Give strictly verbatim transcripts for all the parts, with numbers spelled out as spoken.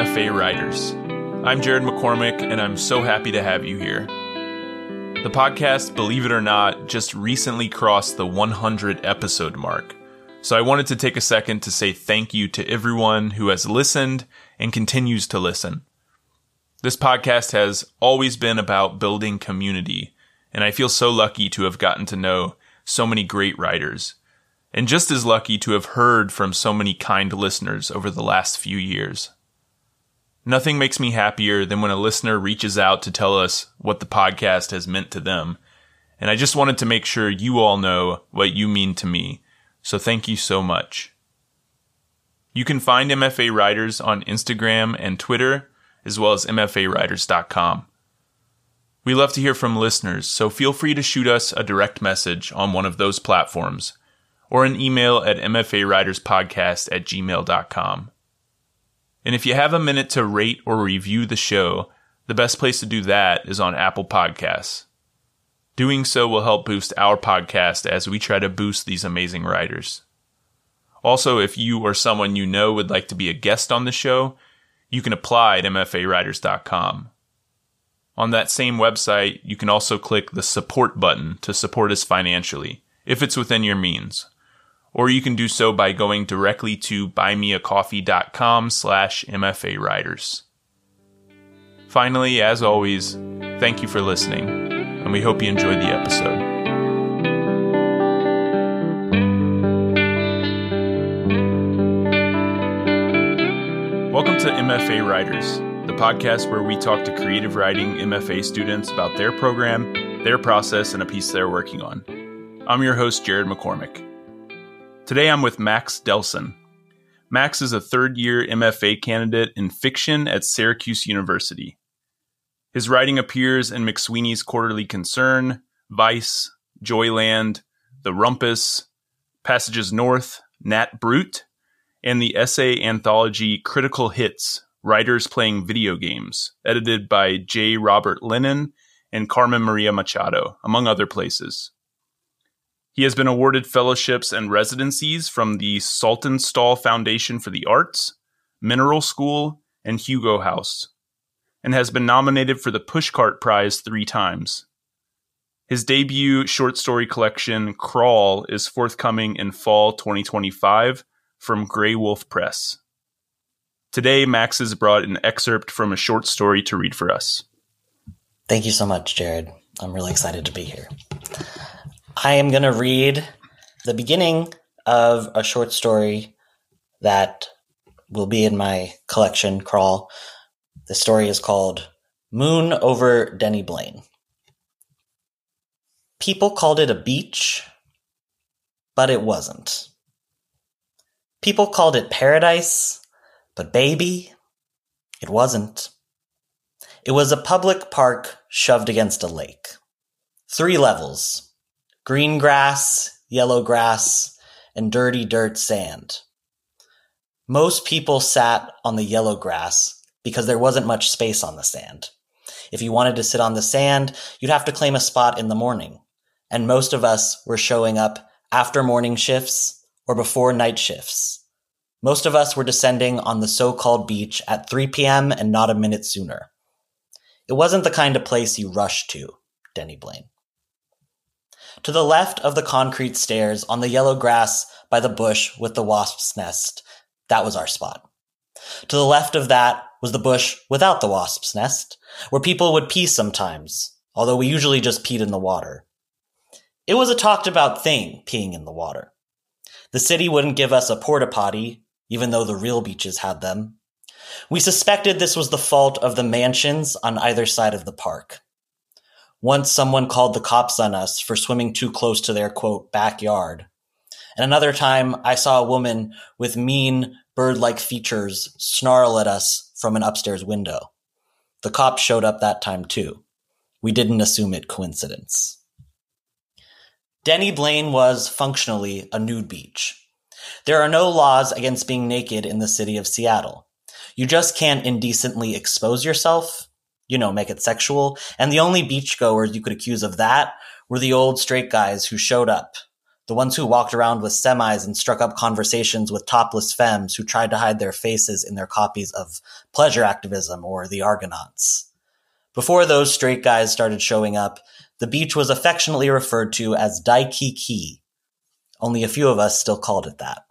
F A Writers. I'm Jared McCormick, and I'm so happy to have you here. The podcast, believe it or not, just recently crossed the one hundred episode mark. So I wanted to take a second to say thank you to everyone who has listened and continues to listen. This podcast has always been about building community, and I feel so lucky to have gotten to know so many great writers, and just as lucky to have heard from so many kind listeners over the last few years. Nothing makes me happier than when a listener reaches out to tell us what the podcast has meant to them, and I just wanted to make sure you all know what you mean to me, so thank you so much. You can find M F A Writers on Instagram and Twitter, as well as M F A writers dot com. We love to hear from listeners, so feel free to shoot us a direct message on one of those platforms, or an email at m f a writers podcast at gmail dot com. And if you have a minute to rate or review the show, the best place to do that is on Apple Podcasts. Doing so will help boost our podcast as we try to boost these amazing writers. Also, if you or someone you know would like to be a guest on the show, you can apply at m f a writers dot com. On that same website, you can also click the support button to support us financially, if it's within your means. Or you can do so by going directly to buymeacoffee.com slash mfawriters. Finally, as always, thank you for listening, and we hope you enjoyed the episode. Welcome to M F A Writers, the podcast where we talk to creative writing M F A students about their program, their process, and a piece they're working on. I'm your host, Jared McCormick. Today I'm with Max Delson. Max is a third-year M F A candidate in fiction at Syracuse University. His writing appears in McSweeney's Quarterly Concern, Vice, Joyland, The Rumpus, Passages North, Nat Brute, and the essay anthology Critical Hits, Writers Playing Video Games, edited by J. Robert Lennon and Carmen Maria Machado, among other places. He has been awarded fellowships and residencies from the Saltonstall Foundation for the Arts, Mineral School, and Hugo House, and has been nominated for the Pushcart Prize three times. His debut short story collection, Crawl, is forthcoming in fall twenty twenty-five from Grey Wolf Press. Today, Max has brought an excerpt from a short story to read for us. Thank you so much, Jared. I'm really excited to be here. I am going to read the beginning of a short story that will be in my collection, Crawl. The story is called Moon Over Denny Blaine. People called it a beach, but it wasn't. People called it paradise, but baby, it wasn't. It was a public park shoved against a lake. Three levels. Green grass, yellow grass, and dirty dirt sand. Most people sat on the yellow grass because there wasn't much space on the sand. If you wanted to sit on the sand, you'd have to claim a spot in the morning. And most of us were showing up after morning shifts or before night shifts. Most of us were descending on the so-called beach at three p.m. and not a minute sooner. It wasn't the kind of place you rushed to, Denny Blaine. To the left of the concrete stairs on the yellow grass by the bush with the wasp's nest, that was our spot. To the left of that was the bush without the wasp's nest, where people would pee sometimes, although we usually just peed in the water. It was a talked about thing, peeing in the water. The city wouldn't give us a porta potty, even though the real beaches had them. We suspected this was the fault of the mansions on either side of the park. Once someone called the cops on us for swimming too close to their, quote, backyard. And another time, I saw a woman with mean, bird-like features snarl at us from an upstairs window. The cops showed up that time, too. We didn't assume it coincidence. Denny Blaine was functionally a nude beach. There are no laws against being naked in the city of Seattle. You just can't indecently expose yourself, you know, make it sexual, and the only beachgoers you could accuse of that were the old straight guys who showed up, The ones who walked around with semis and struck up conversations with topless femmes who tried to hide their faces in their copies of Pleasure Activism or The Argonauts. Before those straight guys started showing up, the beach was affectionately referred to as Daikiki. Only a few of us still called it that.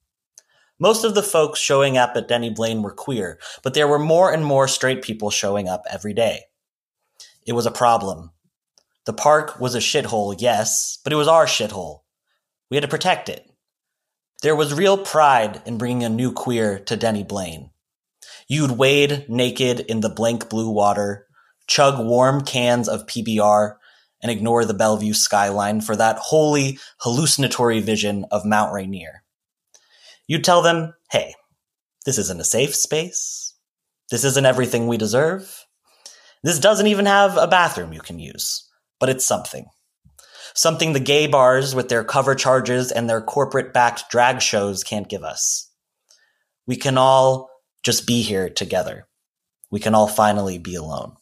Most of the folks showing up at Denny Blaine were queer, but there were more and more straight people showing up every day. It was a problem. The park was a shithole, yes, but it was our shithole. We had to protect it. There was real pride in bringing a new queer to Denny Blaine. You'd wade naked in the blank blue water, chug warm cans of P B R, and ignore the Bellevue skyline for that wholly hallucinatory vision of Mount Rainier. You'd tell them, hey, this isn't a safe space. This isn't everything we deserve. This doesn't even have a bathroom you can use, but it's something. Something the gay bars with their cover charges and their corporate-backed drag shows can't give us. We can all just be here together. We can all finally be alone.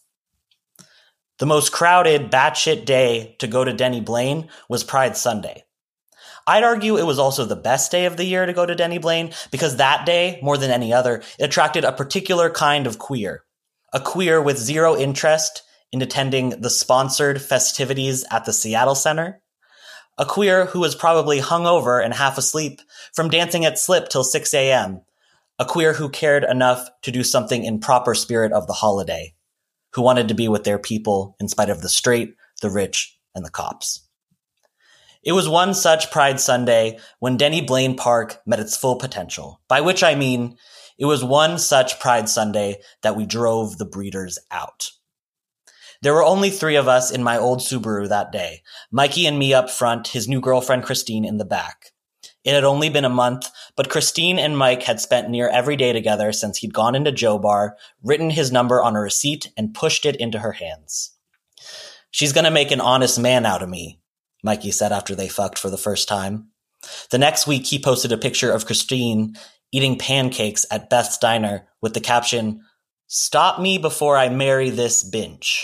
The most crowded, batshit day to go to Denny Blaine was Pride Sunday. I'd argue it was also the best day of the year to go to Denny Blaine because that day, more than any other, it attracted a particular kind of queer. A queer with zero interest in attending the sponsored festivities at the Seattle Center. A queer who was probably hungover and half asleep from dancing at Slip till six a.m. A queer who cared enough to do something in proper spirit of the holiday. Who wanted to be with their people in spite of the straight, the rich, and the cops. It was one such Pride Sunday when Denny Blaine Park met its full potential, by which I mean it was one such Pride Sunday that we drove the breeders out. There were only three of us in my old Subaru that day, Mikey and me up front, his new girlfriend Christine in the back. It had only been a month, but Christine and Mike had spent near every day together since he'd gone into Joe Bar, written his number on a receipt, and pushed it into her hands. She's gonna make an honest man out of me, Mikey said after they fucked for the first time. The next week, he posted a picture of Christine eating pancakes at Beth's Diner with the caption, "Stop me before I marry this binge."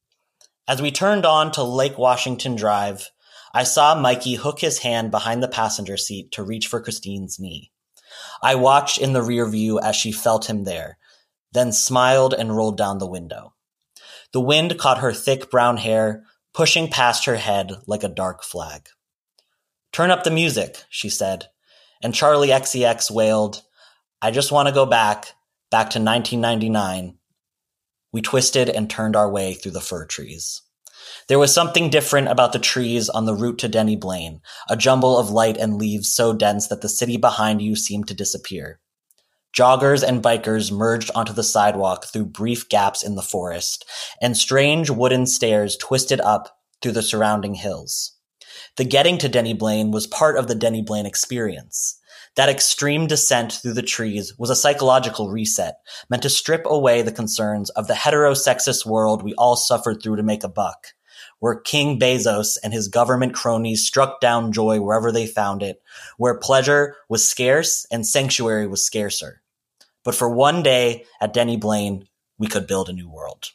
As we turned on to Lake Washington Drive, I saw Mikey hook his hand behind the passenger seat to reach for Christine's knee. I watched in the rear view as she felt him there, then smiled and rolled down the window. The wind caught her thick brown hair, pushing past her head like a dark flag. "Turn up the music," she said, and Charlie X C X wailed, "I just want to go back, back to nineteen ninety-nine. We twisted and turned our way through the fir trees. There was something different about the trees on the route to Denny Blaine, a jumble of light and leaves so dense that the city behind you seemed to disappear. Joggers and bikers merged onto the sidewalk through brief gaps in the forest, and strange wooden stairs twisted up through the surrounding hills. The getting to Denny Blaine was part of the Denny Blaine experience. That extreme descent through the trees was a psychological reset, meant to strip away the concerns of the heterosexist world we all suffered through to make a buck, where King Bezos and his government cronies struck down joy wherever they found it, where pleasure was scarce and sanctuary was scarcer. But for one day at Denny Blaine, we could build a new world.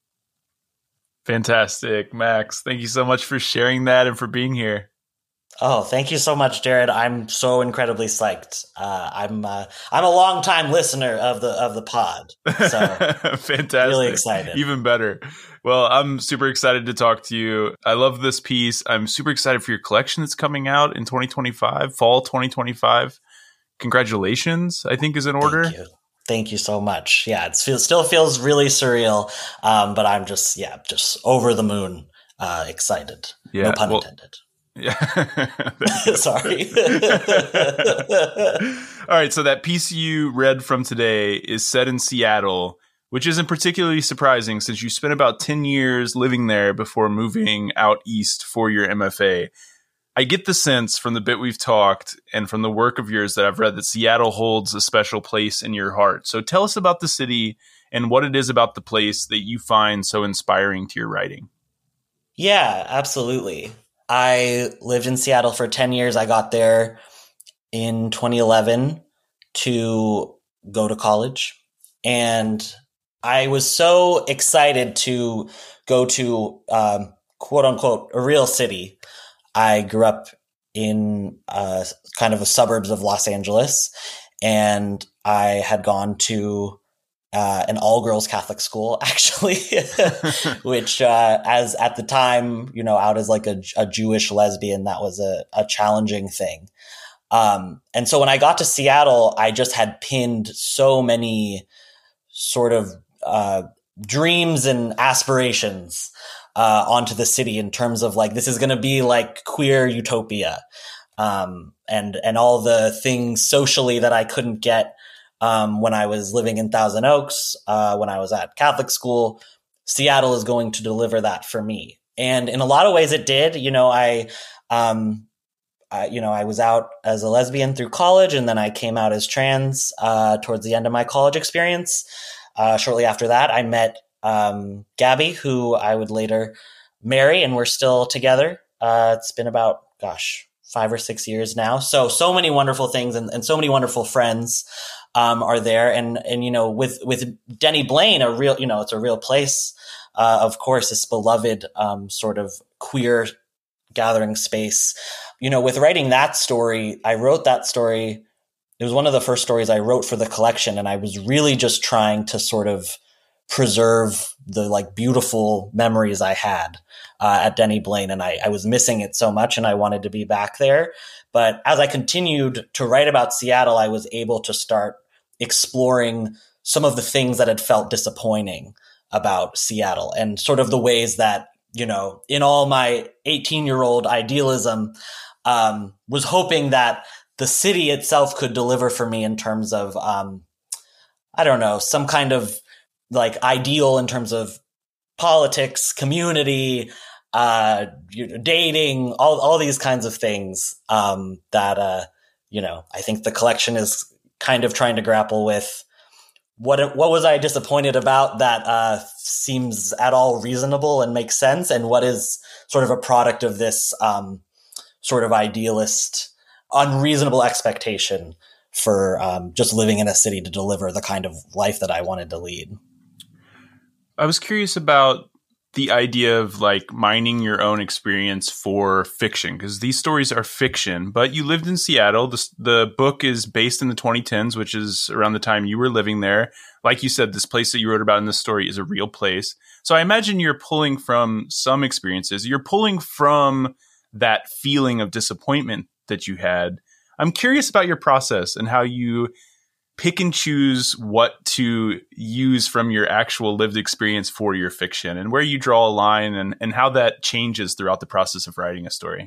Fantastic, Max. Thank you so much for sharing that and for being here. Oh, thank you so much, Jared. I'm so incredibly psyched. Uh, I'm uh, I'm a longtime listener of the of the pod, so fantastic, really excited. Even better. Well, I'm super excited to talk to you. I love this piece. I'm super excited for your collection that's coming out in twenty twenty-five, fall twenty twenty-five. Congratulations, I think is in order. Thank you. Thank you so much. Yeah, it feels, still feels really surreal, um, but I'm just yeah, just over the moon, uh, excited. Yeah, no pun well, intended. Yeah. Sorry. All right. So that piece you read from today is set in Seattle, which isn't particularly surprising since you spent about ten years living there before moving out east for your M F A. I get the sense from the bit we've talked and from the work of yours that I've read that Seattle holds a special place in your heart. So tell us about the city and what it is about the place that you find so inspiring to your writing. Yeah, absolutely. I lived in Seattle for ten years. I got there in twenty eleven to go to college. And I was so excited to go to, um, quote unquote, a real city. I grew up in uh, kind of the suburbs of Los Angeles. And I had gone to uh, an all-girls Catholic school, actually, which uh, as at the time, you know, out as like a, a Jewish lesbian, that was a, a challenging thing. Um, and so when I got to Seattle, I just had pinned so many sort of uh, dreams and aspirations uh, onto the city in terms of like, this is going to be like queer utopia. Um, and, and all the things socially that I couldn't get, um, when I was living in Thousand Oaks, uh, when I was at Catholic school, Seattle is going to deliver that for me. And in a lot of ways it did. You know, I, um, I, you know, I was out as a lesbian through college, and then I came out as trans, uh, towards the end of my college experience. Uh, shortly after that, I met, um, Gabby, who I would later marry, and we're still together. Uh, it's been about, gosh, five or six years now. So, so many wonderful things and, and so many wonderful friends, um, are there. And, and, you know, with, with Denny Blaine, a real, you know, it's a real place. Uh, of course, this beloved, um, sort of queer gathering space. You know, with writing that story, I wrote that story. It was one of the first stories I wrote for the collection. And I was really just trying to sort of preserve the like beautiful memories I had uh, at Denny Blaine. And I, I was missing it so much, and I wanted to be back there. But as I continued to write about Seattle, I was able to start exploring some of the things that had felt disappointing about Seattle, and sort of the ways that, you know, in all my eighteen year old idealism, um, was hoping that the city itself could deliver for me in terms of, um, I don't know, some kind of like ideal in terms of politics, community, uh, you know, dating, all, all these kinds of things, um, that, uh, you know, I think the collection is kind of trying to grapple with. What, what was I disappointed about that, uh, seems at all reasonable and makes sense? And what is sort of a product of this, um, sort of idealist, unreasonable expectation for, um, just living in a city to deliver the kind of life that I wanted to lead. I was curious about the idea of like mining your own experience for fiction, because these stories are fiction, but you lived in Seattle. The, the book is based in the twenty tens, which is around the time you were living there. Like you said, this place that you wrote about in this story is a real place. So I imagine you're pulling from some experiences. You're pulling from that feeling of disappointment that you had. I'm curious about your process and how you pick and choose what to use from your actual lived experience for your fiction, and where you draw a line, and, and how that changes throughout the process of writing a story.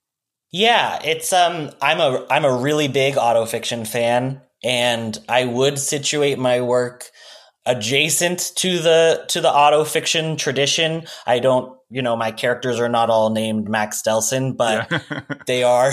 Yeah, it's, um, I'm a, I'm a really big autofiction fan, and I would situate my work adjacent to the, to the autofiction tradition. I don't, you know, my characters are not all named Max Delson, but yeah. They are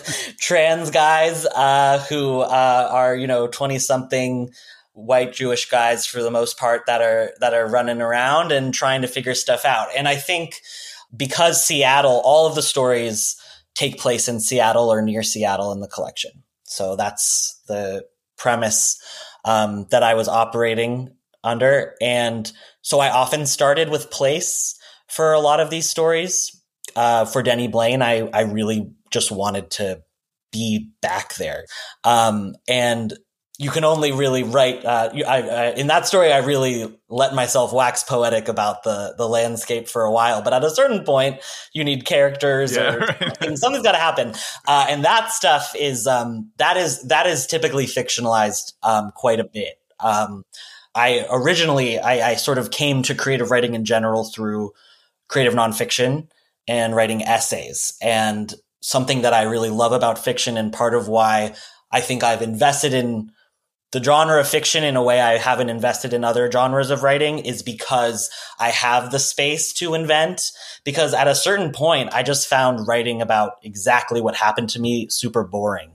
trans guys, uh, who, uh, are, you know, twenty something white Jewish guys for the most part that are, that are running around and trying to figure stuff out. And I think because Seattle, all of the stories take place in Seattle or near Seattle in the collection. So that's the premise, um, that I was operating under. And so I often started with place for a lot of these stories. Uh, for Denny Blaine, I, I really just wanted to be back there. Um, and you can only really write, uh, I, I, in that story, I really let myself wax poetic about the, the landscape for a while. But at a certain point, you need characters, yeah, or right. something, something's got to happen. Uh, and that stuff is, um, that is, that is typically fictionalized, um, quite a bit. Um, I originally, I, I sort of came to creative writing in general through creative nonfiction and writing essays. And something that I really love about fiction, and part of why I think I've invested in the genre of fiction in a way I haven't invested in other genres of writing, is because I have the space to invent. Because at a certain point, I just found writing about exactly what happened to me super boring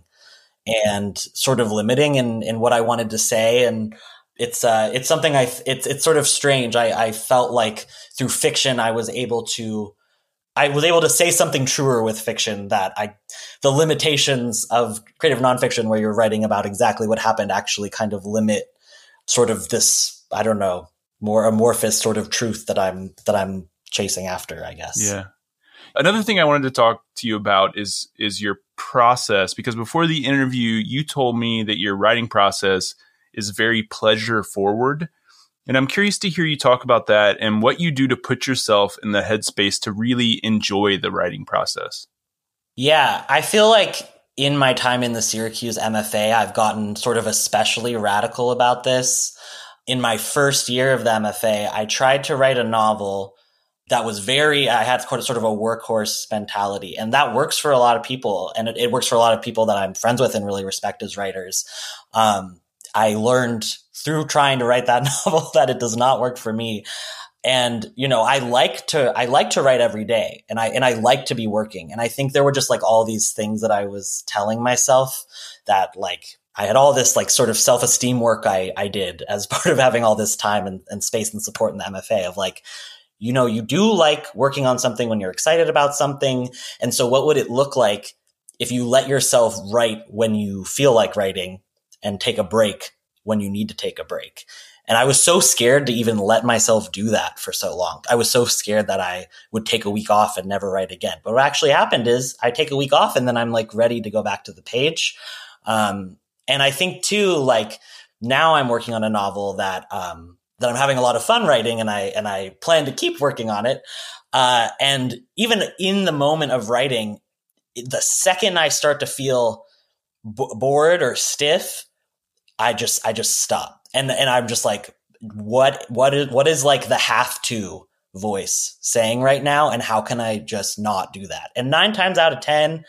and sort of limiting in, in what I wanted to say. And It's uh, it's something I, it's, it's sort of strange. I, I felt like through fiction, I was able to, I was able to say something truer with fiction, that I, the limitations of creative nonfiction, where you're writing about exactly what happened, actually kind of limit sort of this, I don't know, more amorphous sort of truth that I'm, that I'm chasing after, I guess. Yeah. Another thing I wanted to talk to you about is, is your process, because before the interview, you told me that your writing process is very pleasure forward. And I'm curious to hear you talk about that and what you do to put yourself in the headspace to really enjoy the writing process. Yeah, I feel like in my time in the Syracuse M F A, I've gotten sort of especially radical about this. In my first year of the M F A, I tried to write a novel that was very, I had sort of a workhorse mentality. And that works for a lot of people. And it, it works for a lot of people that I'm friends with and really respect as writers. Um, I learned through trying to write that novel that it does not work for me. And, you know, I like to, I like to write every day, and I, and I like to be working. And I think there were just like all these things that I was telling myself that like, I had all this like sort of self-esteem work I, I did as part of having all this time and, and space and support in the M F A of like, you know, you do like working on something when you're excited about something. And so what would it look like if you let yourself write when you feel like writing and take a break when you need to take a break? And I was so scared to even let myself do that for so long. I was so scared that I would take a week off and never write again. But what actually happened is I take a week off and then I'm like ready to go back to the page. Um, and I think too, like now I'm working on a novel that, um, that I'm having a lot of fun writing, and I, and I plan to keep working on it. Uh, and even in the moment of writing, the second I start to feel b- bored or stiff, I just, I just stop. And, and I'm just like, what, what is, what is like the have to voice saying right now? And how can I just not do that? And nine times out of ten,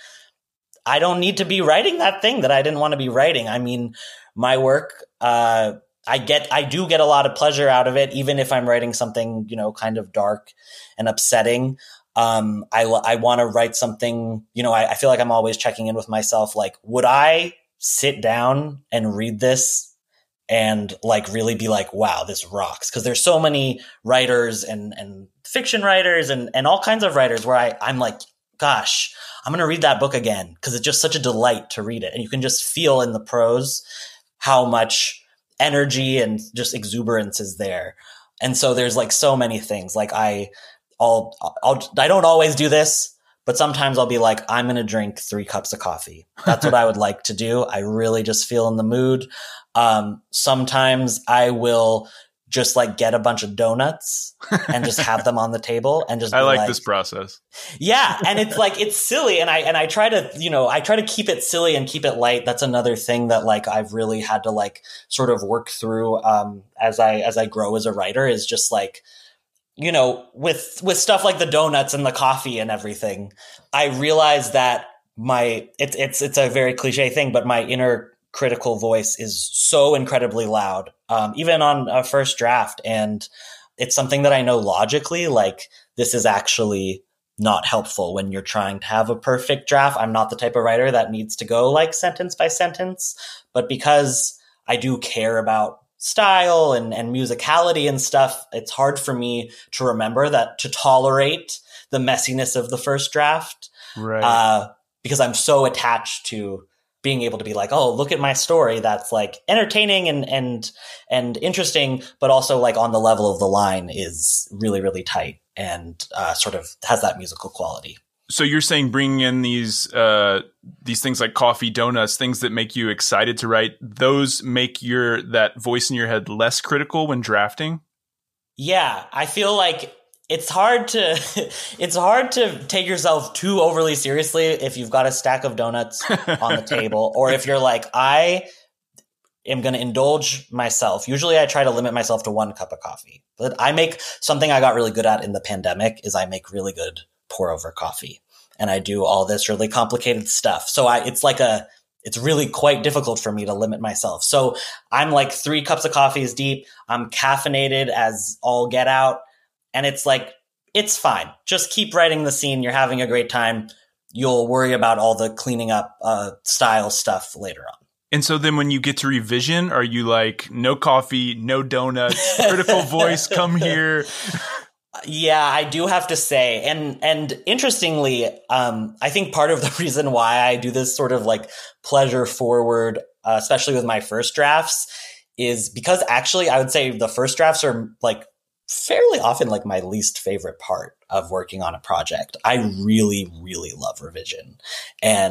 I don't need to be writing that thing that I didn't want to be writing. I mean, my work, uh, I get, I do get a lot of pleasure out of it, even if I'm writing something, you know, kind of dark and upsetting. Um, I, I want to write something, you know, I, I feel like I'm always checking in with myself. Like, would I sit down and read this and like really be like, wow, this rocks? Because there's so many writers and, and fiction writers and, and all kinds of writers where I, I'm like, gosh, I'm going to read that book again because it's just such a delight to read it. And you can just feel in the prose how much energy and just exuberance is there. And so there's like so many things. Like I, I'll, I'll, I don't always do this, but sometimes I'll be like, I'm going to drink three cups of coffee. That's what I would like to do. I really just feel in the mood. Um, sometimes I will just like get a bunch of donuts and just have them on the table and just I be like, like this process. Yeah. And it's like, it's silly. And I, and I try to, you know, I try to keep it silly and keep it light. That's another thing that like, I've really had to like sort of work through, um, as I, as I grow as a writer is just like, you know, with, with stuff like the donuts and the coffee and everything, I realize that my, it's, it's, it's a very cliche thing, but my inner critical voice is so incredibly loud, um, even on a first draft. And it's something that I know logically, like this is actually not helpful when you're trying to have a perfect draft. I'm not the type of writer that needs to go like sentence by sentence, but because I do care about style and, and musicality and stuff, it's hard for me to remember that to tolerate the messiness of the first draft. Right. Uh, because I'm so attached to being able to be like, oh, look at my story that's like entertaining and and and interesting, but also like on the level of the line is really, really tight and uh, sort of has that musical quality. So you're saying bringing in these uh, these things like coffee, donuts, things that make you excited to write, those make your that voice in your head less critical when drafting? Yeah, I feel like it's hard to it's hard to take yourself too overly seriously if you've got a stack of donuts on the table, or if you're like, I am going to indulge myself. Usually I try to limit myself to one cup of coffee. But I make something I got really good at in the pandemic is I make really good pour over coffee. And I do all this really complicated stuff. So I it's like a it's really quite difficult for me to limit myself. So I'm like three cups of coffee is deep. I'm caffeinated as all get out. And it's like, it's fine. Just keep writing the scene. You're having a great time. You'll worry about all the cleaning up uh, style stuff later on. And so then when you get to revision, are you like, no coffee, no donuts, critical voice, come here? Yeah, I do have to say. And and interestingly, um, I think part of the reason why I do this sort of like pleasure forward, uh, especially with my first drafts, is because actually I would say the first drafts are like fairly often like my least favorite part of working on a project. I really, really love revision. And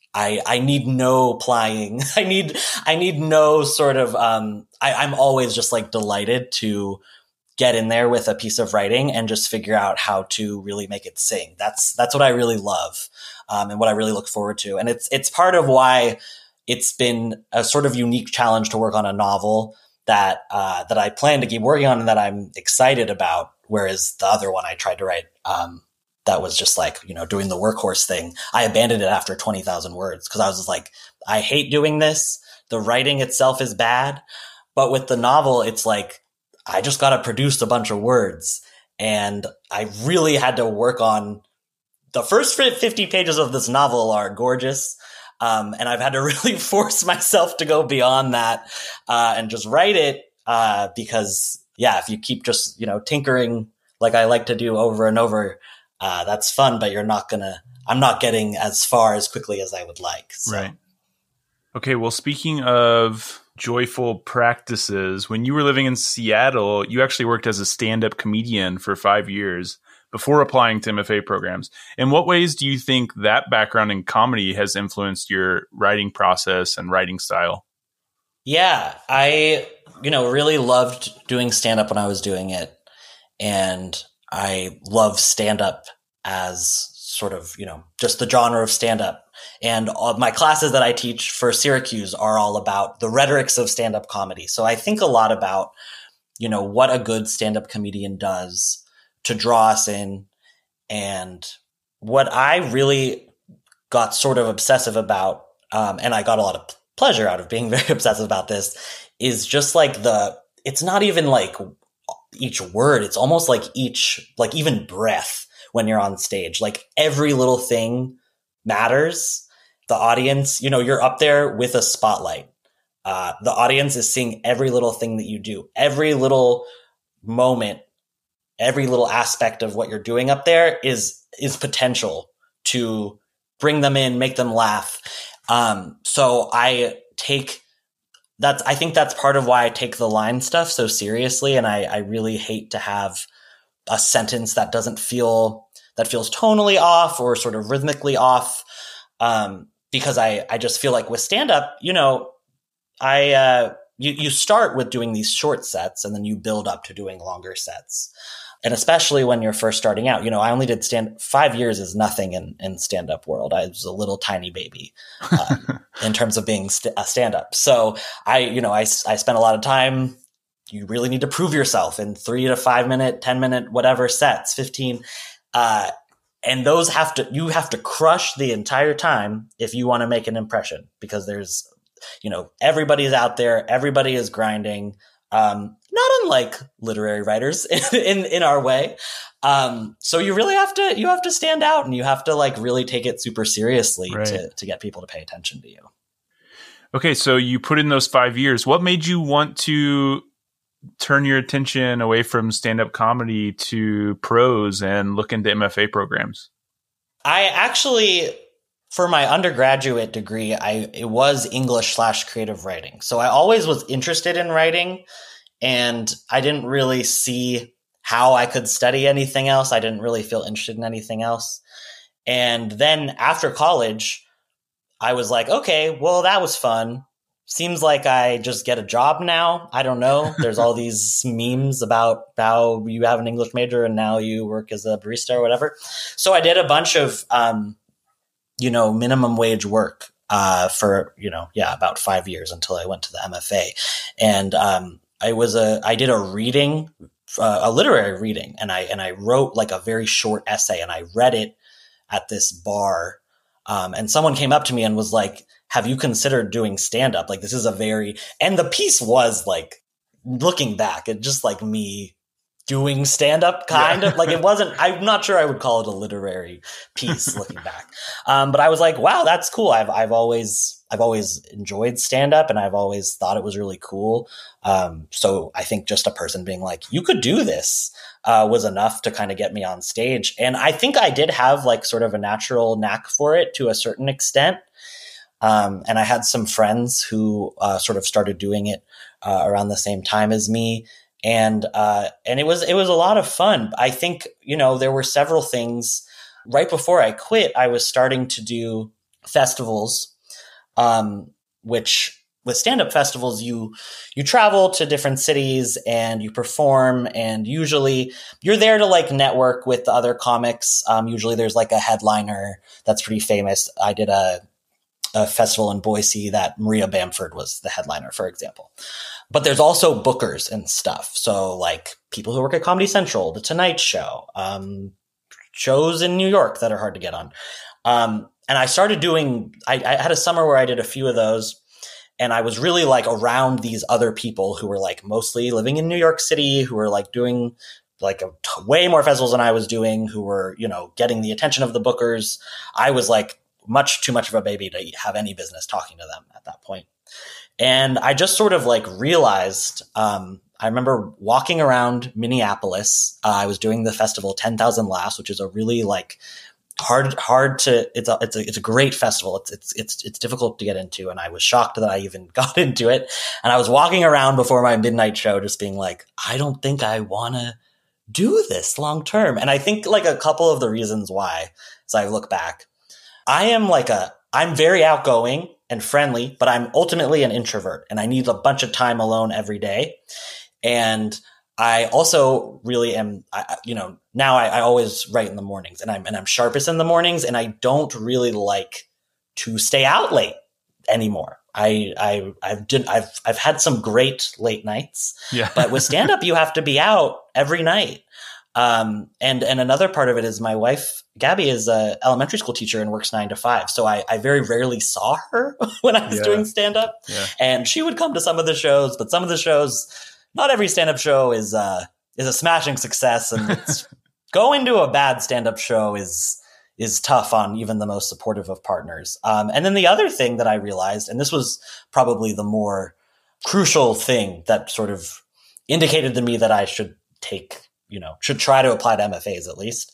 I, I need no plying. I need, I need no sort of, um, I, I'm always just like delighted to get in there with a piece of writing and just figure out how to really make it sing. That's, that's what I really love. Um, and what I really look forward to. And it's, it's part of why it's been a sort of unique challenge to work on a novel that, uh, that I plan to keep working on and that I'm excited about. Whereas the other one I tried to write, um, that was just like, you know, doing the workhorse thing. I abandoned it after twenty thousand words because I was just like, I hate doing this. The writing itself is bad. But with the novel, it's like, I just got to produce a bunch of words. And I really had to work on the first fifty pages of this novel are gorgeous. Um, and I've had to really force myself to go beyond that uh, and just write it uh, because, yeah, if you keep just, you know, tinkering like I like to do over and over, Uh, that's fun, but you're not gonna, I'm not getting as far as quickly as I would like. So. Right. Okay. Well, speaking of joyful practices, when you were living in Seattle, you actually worked as a stand-up comedian for five years before applying to M F A programs. In what ways do you think that background in comedy has influenced your writing process and writing style? Yeah, I, you know, really loved doing stand-up when I was doing it. And I love stand-up as sort of, you know, just the genre of stand-up. And all my classes that I teach for Syracuse are all about the rhetorics of stand-up comedy. So I think a lot about, you know, what a good stand-up comedian does to draw us in. And what I really got sort of obsessive about, um, and I got a lot of pleasure out of being very obsessive about this, is just like the, it's not even like each word. It's almost like each, like even breath when you're on stage, like every little thing matters. The audience, you know, you're up there with a spotlight. Uh, the audience is seeing every little thing that you do, every little moment, every little aspect of what you're doing up there is, is potential to bring them in, make them laugh. Um, so I take That's, I think that's part of why I take the line stuff so seriously. And I, I really hate to have a sentence that doesn't feel, that feels tonally off or sort of rhythmically off. Um, because I, I just feel like with stand up, you know, I, uh, you, you start with doing these short sets and then you build up to doing longer sets. And especially when you're first starting out, you know, I only did stand five years is nothing in, in stand up world. I was a little tiny baby um, in terms of being st- a stand up. So I, you know, I, I spent a lot of time. You really need to prove yourself in three to five minute, ten minute, whatever sets, fifteen. Uh, and those have to, you have to crush the entire time if you want to make an impression because there's, you know, everybody's out there. Everybody is grinding. Um, not unlike literary writers in, in, in our way. Um, so you really have to, you have to stand out and you have to like really take it super seriously right. to, to get people to pay attention to you. Okay. So you put in those five years. What made you want to turn your attention away from stand-up comedy to prose and look into M F A programs? I actually, for my undergraduate degree, I it was English slash creative writing. So I always was interested in writing and I didn't really see how I could study anything else. I didn't really feel interested in anything else. And then after college, I was like, okay, well, that was fun. Seems like I just get a job now. I don't know. There's all these memes about how you have an English major and now you work as a barista or whatever. So I did a bunch of, um, you know, minimum wage work uh, for, you know, yeah, about five years until I went to the M F A. And um, I was a, I did a reading, uh, a literary reading, and I, and I wrote like a very short essay and I read it at this bar. Um, and someone came up to me and was like, have you considered doing stand-up? Like, this is a very, and the piece was like, looking back, it just like me doing stand-up kind yeah. of like, it wasn't, I'm not sure I would call it a literary piece looking back. Um, but I was like, wow, that's cool. I've, I've always, I've always enjoyed stand-up and I've always thought it was really cool. Um, so I think just a person being like, you could do this, uh, was enough to kind of get me on stage. And I think I did have like sort of a natural knack for it to a certain extent. Um, and I had some friends who, uh, sort of started doing it, uh, around the same time as me. And, uh, and it was, it was a lot of fun. I think, you know, there were several things right before I quit. I was starting to do festivals, um, which with stand-up festivals, you you travel to different cities and you perform, and usually you're there to like network with the other comics. Um, usually there's like a headliner that's pretty famous. I did a, a festival in Boise that Maria Bamford was the headliner, for example. But there's also bookers and stuff. So like people who work at Comedy Central, The Tonight Show, um, shows in New York that are hard to get on. Um, and I started doing, I, I had a summer where I did a few of those. And I was really like around these other people who were like mostly living in New York City, who were like doing like a t- way more festivals than I was doing, who were, you know, getting the attention of the bookers. I was like much too much of a baby to have any business talking to them at that point. And I just sort of like realized, um, I remember walking around Minneapolis. Uh, I was doing the festival ten thousand Laughs, which is a really like hard, hard to, it's a, it's a, it's a great festival. It's, it's, it's, it's difficult to get into. And I was shocked that I even got into it. And I was walking around before my midnight show, just being like, I don't think I want to do this long term. And I think like a couple of the reasons why, as I look back, I am like a, I'm very outgoing and friendly, but I'm ultimately an introvert and I need a bunch of time alone every day. And I also really am, I, you know, now I, I always write in the mornings and I'm, and I'm sharpest in the mornings, and I don't really like to stay out late anymore. I, I, I've did, I've, I've had some great late nights, yeah. But with stand up, you have to be out every night. Um, and, and another part of it is my wife, Gabby, is a elementary school teacher and works nine to five. So I, I very rarely saw her when I was yeah. doing stand up, yeah. And she would come to some of the shows, but some of the shows, not every stand-up show is uh, is a smashing success, and it's, going to a bad stand-up show is is tough on even the most supportive of partners. Um, and then the other thing that I realized, and this was probably the more crucial thing that sort of indicated to me that I should take, you know, should try to apply to M F As at least,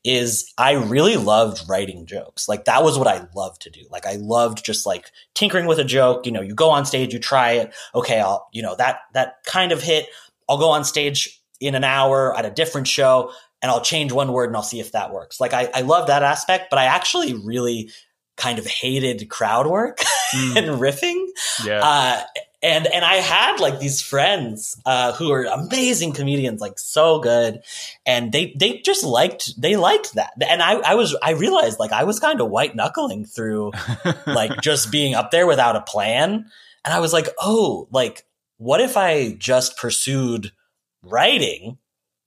is I really loved writing jokes. Like that was what I loved to do. Like I loved just like tinkering with a joke. You know, you go on stage, you try it. Okay, I'll, you know, that, that kind of hit. I'll go on stage in an hour at a different show and I'll change one word and I'll see if that works. Like I, I love that aspect, but I actually really kind of hated crowd work mm. and riffing. Yeah. Uh, And and I had like these friends uh, who are amazing comedians, like so good, and they they just liked they liked that. And I I was I realized like I was kind of white knuckling through like just being up there without a plan. And I was like, oh, like what if I just pursued writing,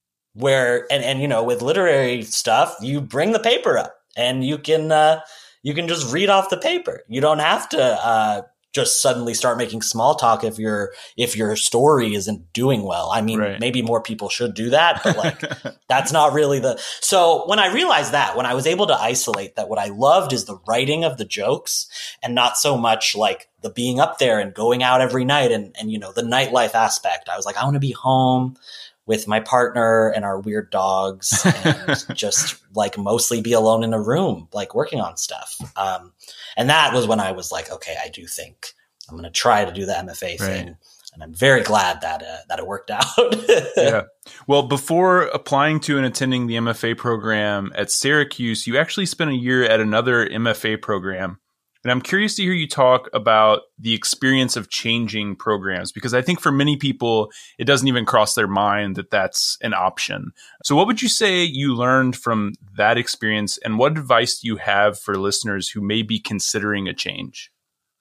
where and and you know with literary stuff you bring the paper up and you can uh, you can just read off the paper. You don't have to. Uh, just suddenly start making small talk if your if your story isn't doing well. I mean, right. Maybe more people should do that, but like that's not really the. So when I realized that, when I was able to isolate that, what I loved is the writing of the jokes and not so much like the being up there and going out every night and and you know the nightlife aspect. I was like, I want to be home with my partner and our weird dogs and just like mostly be alone in a room, like working on stuff. Um, and that was when I was like, okay, I do think I'm going to try to do the M F A thing. Right. And I'm very glad that, uh, that it worked out. Yeah. Well, before applying to and attending the M F A program at Syracuse, you actually spent a year at another M F A program. And I'm curious to hear you talk about the experience of changing programs, because I think for many people, it doesn't even cross their mind that that's an option. So what would you say you learned from that experience, and what advice do you have for listeners who may be considering a change?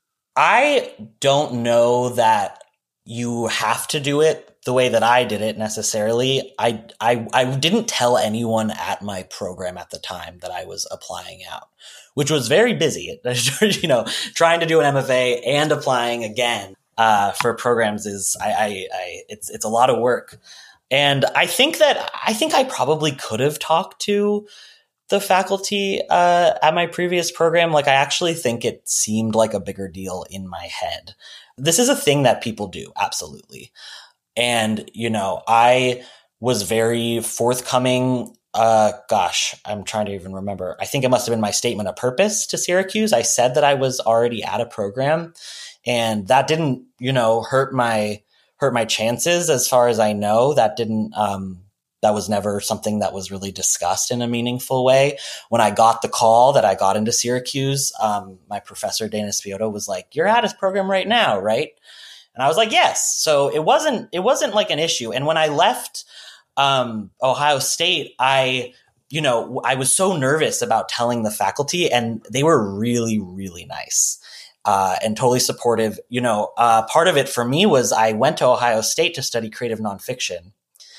I don't know that you have to do it the way that I did it necessarily. I, I, I didn't tell anyone at my program at the time that I was applying out, which was very busy. You know, trying to do an M F A and applying again uh, for programs is, I, I, I, it's, it's a lot of work. And I think that, I think I probably could have talked to the faculty uh, at my previous program. Like, I actually think it seemed like a bigger deal in my head. This is a thing that people do, absolutely. And, you know, I was very forthcoming. Uh, gosh, I'm trying to even remember. I think it must have been my statement of purpose to Syracuse. I said that I was already at a program, and that didn't, you know, hurt my, hurt my chances as far as I know. That didn't, um, that was never something that was really discussed in a meaningful way. When I got the call that I got into Syracuse, um, my professor, Dana Spioto, was like, "You're at his program right now, right?" And I was like, "Yes." So it wasn't, it wasn't like an issue. And when I left um, Ohio State, I, you know, I was so nervous about telling the faculty, and they were really, really nice. Uh, and totally supportive. You know, uh, part of it for me was I went to Ohio State to study creative nonfiction.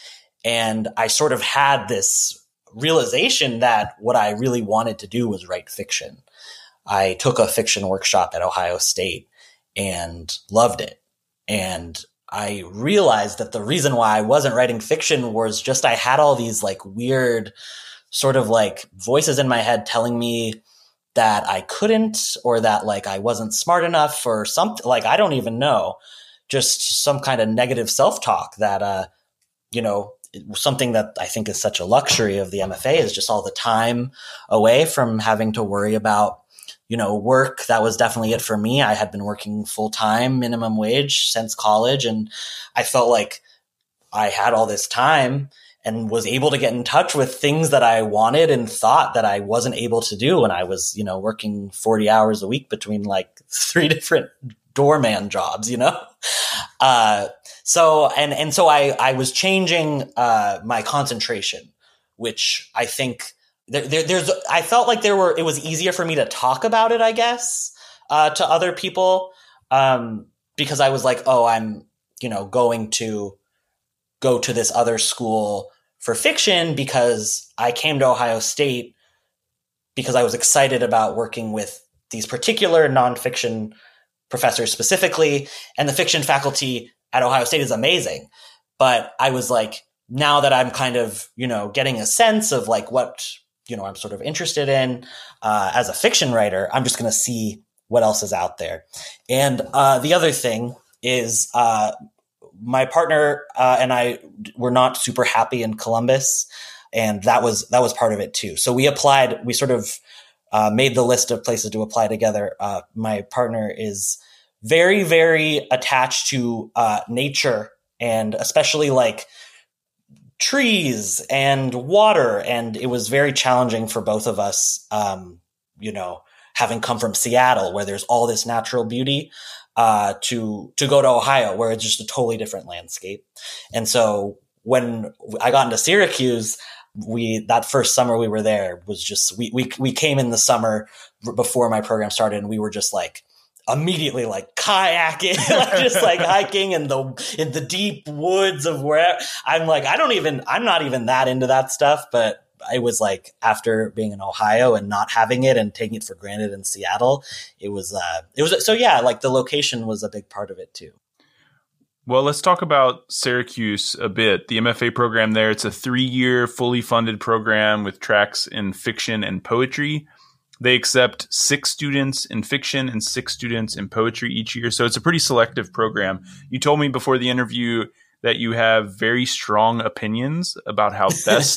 And I sort of had this realization that what I really wanted to do was write fiction. I took a fiction workshop at Ohio State and loved it. And I realized that the reason why I wasn't writing fiction was just I had all these like weird sort of like voices in my head telling me that I couldn't, or that like I wasn't smart enough, or something, like I don't even know, just some kind of negative self-talk that, uh, you know, something that I think is such a luxury of the M F A is just all the time away from having to worry about, you know, work. That was definitely it for me. I had been working full time, minimum wage since college, and I felt like I had all this time and was able to get in touch with things that I wanted and thought that I wasn't able to do when I was, you know, working forty hours a week between like three different doorman jobs, you know? Uh, so, and, and so I, I was changing, uh, my concentration, which I think there, there, there's, I felt like there were, it was easier for me to talk about it, I guess, uh, to other people. Um, because I was like, oh, I'm, you know, going to go to this other school for fiction because I came to Ohio State because I was excited about working with these particular nonfiction professors specifically, and the fiction faculty at Ohio State is amazing. But I was like, now that I'm kind of, you know, getting a sense of like what, you know, I'm sort of interested in uh, as a fiction writer, I'm just going to see what else is out there. And uh, the other thing is uh, my partner uh, and I were not super happy in Columbus. And that was, that was part of it too. So we applied, we sort of uh, made the list of places to apply together. Uh, my partner is very, very attached to uh, nature, and especially like trees and water. And it was very challenging for both of us, um, you know, having come from Seattle, where there's all this natural beauty, uh, to, to go to Ohio, where it's just a totally different landscape. And so when I got into Syracuse, we, that first summer we were there was just, we, we, we came in the summer before my program started, and we were just like, immediately like kayaking, like just like hiking in the, in the deep woods of where I'm like, I don't even, I'm not even that into that stuff, but it was like after being in Ohio and not having it and taking it for granted in Seattle, it was, uh, it was, so yeah, like the location was a big part of it too. Well, let's talk about Syracuse a bit. The M F A program there, it's a three-year fully funded program with tracks in fiction and poetry. They accept six students in fiction and six students in poetry each year. So it's a pretty selective program. You told me before the interview that you have very strong opinions about how best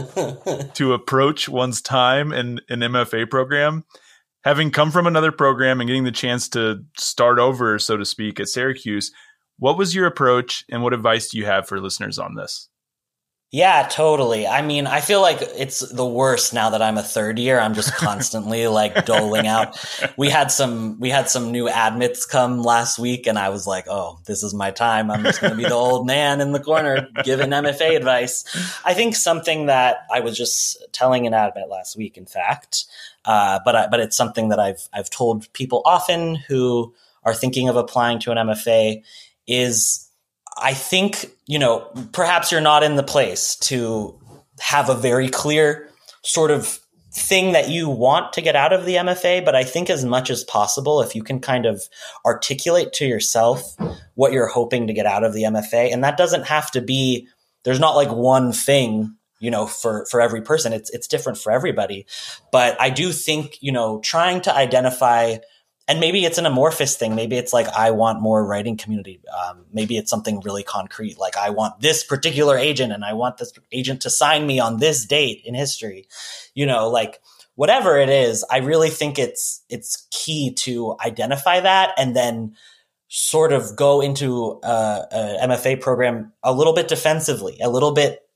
to approach one's time in an M F A program. Having come from another program and getting the chance to start over, so to speak, at Syracuse, what was your approach and what advice do you have for listeners on this? Yeah, totally. I mean, I feel like it's the worst now that I'm a third year. I'm just constantly like doling out. We had some, we had some new admits come last week, and I was like, oh, this is my time. I'm just going to be the old man in the corner giving M F A advice. I think something that I was just telling an admit last week, in fact, uh, but I, but it's something that I've, I've told people often who are thinking of applying to an M F A is, I think, you know, perhaps you're not in the place to have a very clear sort of thing that you want to get out of the M F A. But I think as much as possible, if you can kind of articulate to yourself what you're hoping to get out of the M F A, and that doesn't have to be, there's not like one thing, you know, for, for every person. It's, it's different for everybody. But I do think, you know, trying to identify, and maybe it's an amorphous thing. Maybe it's like, I want more writing community. Um, maybe it's something really concrete. Like, I want this particular agent, and I want this agent to sign me on this date in history. You know, like whatever it is, I really think it's, it's key to identify that and then sort of go into a, a M F A program a little bit defensively, a little bit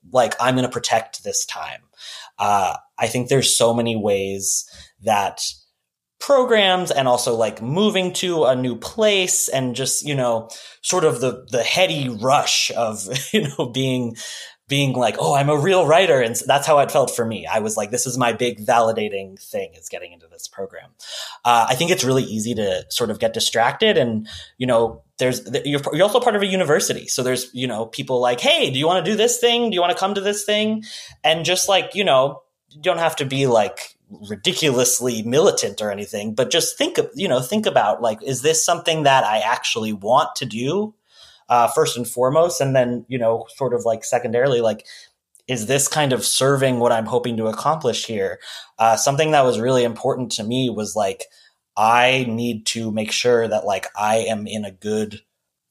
like, I'm going to protect this time. Uh, I think there's so many ways that programs and also like moving to a new place and just, you know, sort of the, the heady rush of, you know, being, being like, oh, I'm a real writer. And that's how it felt for me. I was like, this is my big validating thing, is getting into this program. Uh, I think it's really easy to sort of get distracted. And, you know, there's, you're, you're also part of a university. So there's, you know, people like, hey, do you want to do this thing? Do you want to come to this thing? And just like, you know, you don't have to be like ridiculously militant or anything, but just think of, you know, think about like, is this something that I actually want to do? Uh, first and foremost, and then, you know, sort of like secondarily, like, is this kind of serving what I'm hoping to accomplish here? Uh, something that was really important to me was like, I need to make sure that like I am in a good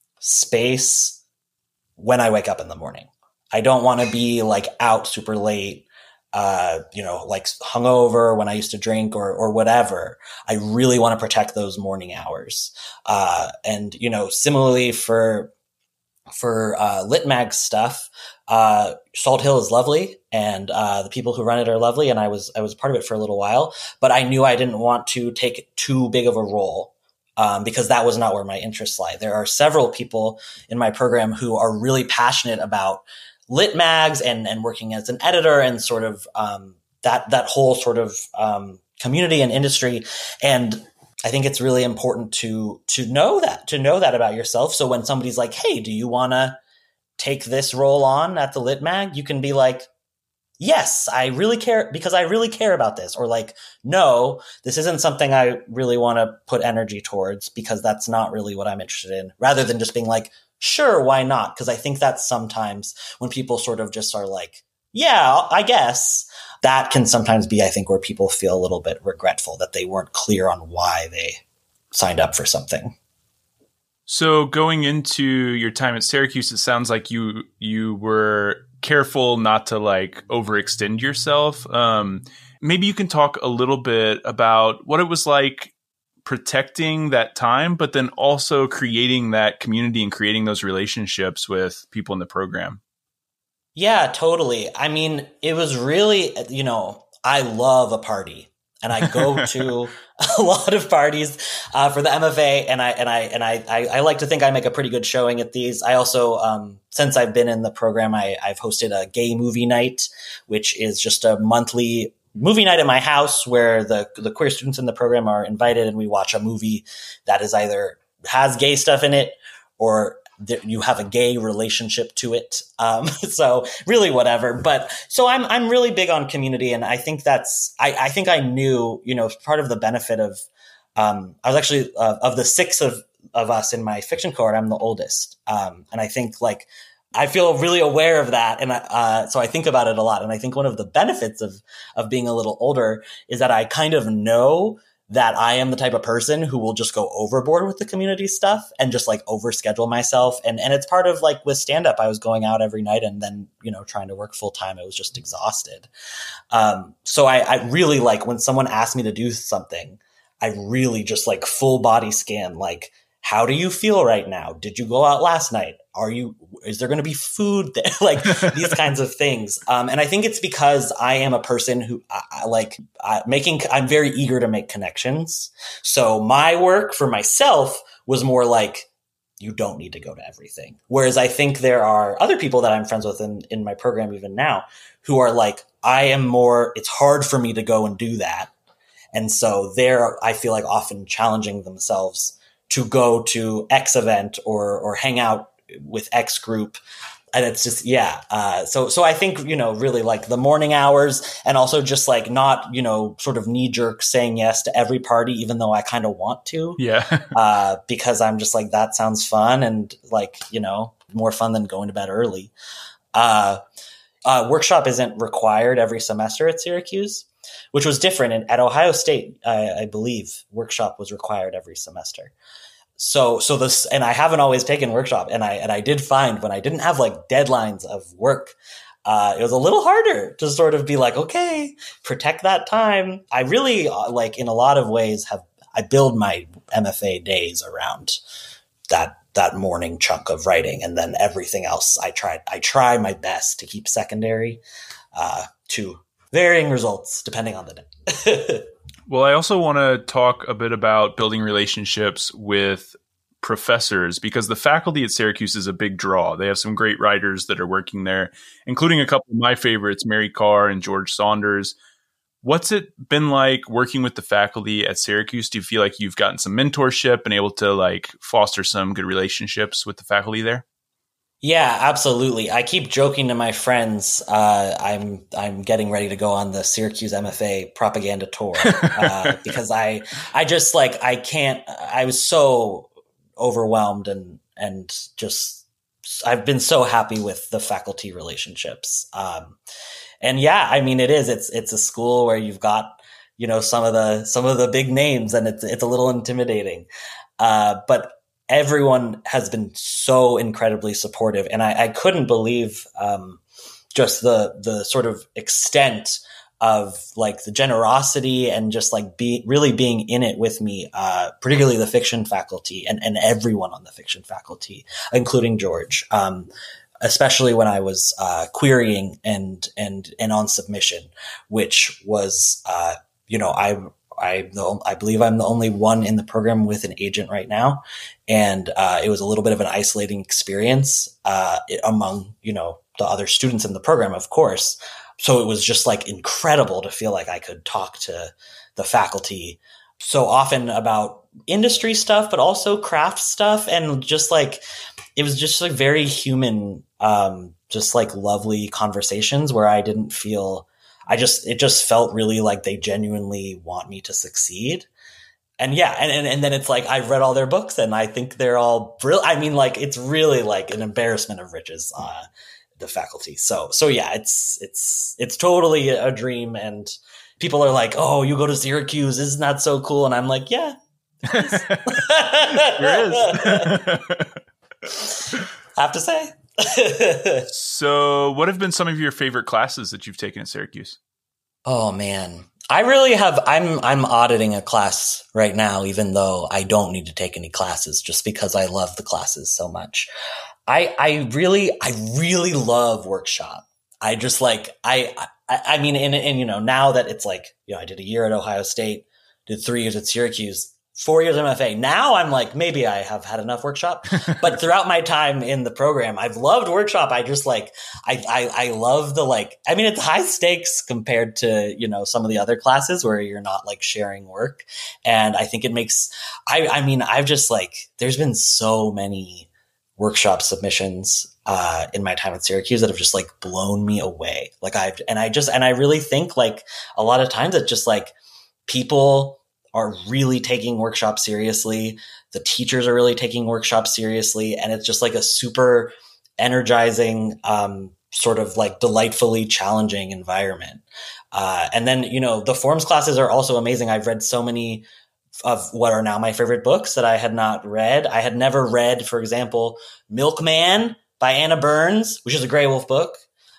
space when I wake up in the morning. I don't want to be like out super late, uh, you know, like hungover when I used to drink or, or whatever. I really want to protect those morning hours. Uh, and, you know, similarly for, For uh, LitMag stuff, uh, Salt Hill is lovely, and uh, the people who run it are lovely, and I was I was part of it for a little while. But I knew I didn't want to take too big of a role um, because that was not where my interests lie. There are several people in my program who are really passionate about LitMags and and working as an editor and sort of um, that that whole sort of um, community and industry. And I think it's really important to to know that, to know that about yourself. So when somebody's like, hey, do you want to take this role on at the LitMag? You can be like, yes, I really care because I really care about this. Or like, no, this isn't something I really want to put energy towards because that's not really what I'm interested in. Rather than just being like, sure, why not? Because I think that sometimes when people sort of just are like, yeah, I guess, that can sometimes be, I think, where people feel a little bit regretful that they weren't clear on why they signed up for something. So going into your time at Syracuse, it sounds like you you were careful not to like overextend yourself. Um, maybe you can talk a little bit about what it was like protecting that time, but then also creating that community and creating those relationships with people in the program. Yeah, totally. I mean, it was really, you know, I love a party, and I go to a lot of parties uh, for the M F A, and I and I and I, I I like to think I make a pretty good showing at these. I also, um, since I've been in the program, I, I've hosted a gay movie night, which is just a monthly movie night at my house where the the queer students in the program are invited, and we watch a movie that is either has gay stuff in it or you have a gay relationship to it. Um, so really whatever. But so I'm, I'm really big on community. And I think that's, I, I think I knew, you know, part of the benefit of, um, I was actually, uh, of the six of, of us in my fiction cohort, I'm the oldest. Um, and I think like, I feel really aware of that. And, uh, so I think about it a lot. And I think one of the benefits of, of being a little older is that I kind of know that I am the type of person who will just go overboard with the community stuff and just like overschedule myself. And, and it's part of like with stand up, I was going out every night and then, you know, trying to work full time. I was just exhausted. Um, so I, I really like when someone asks me to do something, I really just like full body scan, like, how do you feel right now? Did you go out last night? Are you, is there going to be food there? Like these kinds of things. Um, and I think it's because I am a person who I, I like I, making, I'm very eager to make connections. So my work for myself was more like, you don't need to go to everything. Whereas I think there are other people that I'm friends with in, in my program, even now, who are like, I am more, it's hard for me to go and do that. And so they're, I feel like often challenging themselves to go to X event or, or hang out with X group. And it's just, yeah. Uh, so, so I think, you know, really like the morning hours and also just like not, you know, sort of knee jerk saying yes to every party, even though I kind of want to. Yeah. uh, because I'm just like, that sounds fun. And like, you know, more fun than going to bed early. Uh, uh, workshop isn't required every semester at Syracuse, which was different. And at Ohio State, I, I believe workshop was required every semester. So, so this, and I haven't always taken workshop, and I, and I did find when I didn't have like deadlines of work, uh, it was a little harder to sort of be like, okay, protect that time. I really uh, like in a lot of ways have, I build my M F A days around that that morning chunk of writing, and then everything else I tried. I try my best to keep secondary uh, to varying results depending on the day. Well, I also want to talk a bit about building relationships with professors, because the faculty at Syracuse is a big draw. They have some great writers that are working there, including a couple of my favorites, Mary Karr and George Saunders. What's it been like working with the faculty at Syracuse? Do you feel like you've gotten some mentorship and able to like foster some good relationships with the faculty there? Yeah, absolutely. I keep joking to my friends. Uh, I'm I'm getting ready to go on the Syracuse M F A propaganda tour uh, because I I just like I can't. I was so overwhelmed and and just I've been so happy with the faculty relationships. Um, and yeah, I mean it is. It's it's a school where you've got you know some of the some of the big names, and it's it's a little intimidating. Uh, but everyone has been so incredibly supportive, and I, I couldn't believe um, just the the sort of extent of like the generosity and just like be really being in it with me, uh, particularly the fiction faculty and, and everyone on the fiction faculty, including George, um, especially when I was uh, querying and and and on submission, which was uh, you know I. I I believe I'm the only one in the program with an agent right now. And uh, it was a little bit of an isolating experience uh, among, you know, the other students in the program, of course. So it was just like incredible to feel like I could talk to the faculty so often about industry stuff, but also craft stuff. And just like, it was just like very human, um, just like lovely conversations where I didn't feel I just, it just felt really like they genuinely want me to succeed. And yeah, and, and, and then it's like, I've read all their books and I think they're all brilliant. I mean, like, it's really like an embarrassment of riches, uh, the faculty. So, so yeah, it's, it's, it's totally a dream. And people are like, oh, you go to Syracuse. Isn't that so cool? And I'm like, yeah, there is. Have to say. So what have been some of your favorite classes that you've taken at Syracuse? Oh man, I really have, I'm, I'm auditing a class right now, even though I don't need to take any classes just because I love the classes so much. I, I really, I really love workshop. I just like, I, I, I mean, and, and, you know, now that it's like, you know, I did a year at Ohio State, did three years at Syracuse, four years M F A. Now I'm like, maybe I have had enough workshop, but throughout my time in the program, I've loved workshop. I just like, I, I, I love the like, I mean, it's high stakes compared to, you know, some of the other classes where you're not like sharing work. And I think it makes, I, I mean, I've just like, there's been so many workshop submissions, uh, in my time at Syracuse that have just like blown me away. Like I've, and I just, and I really think like a lot of times it's just like people are really taking workshops seriously. The teachers are really taking workshops seriously. And it's just like a super energizing, um, sort of like delightfully challenging environment. Uh, and then, you know, the forms classes are also amazing. I've read so many of what are now my favorite books that I had not read. I had never read, for example, Milkman by Anna Burns, which is a Grey Wolf book.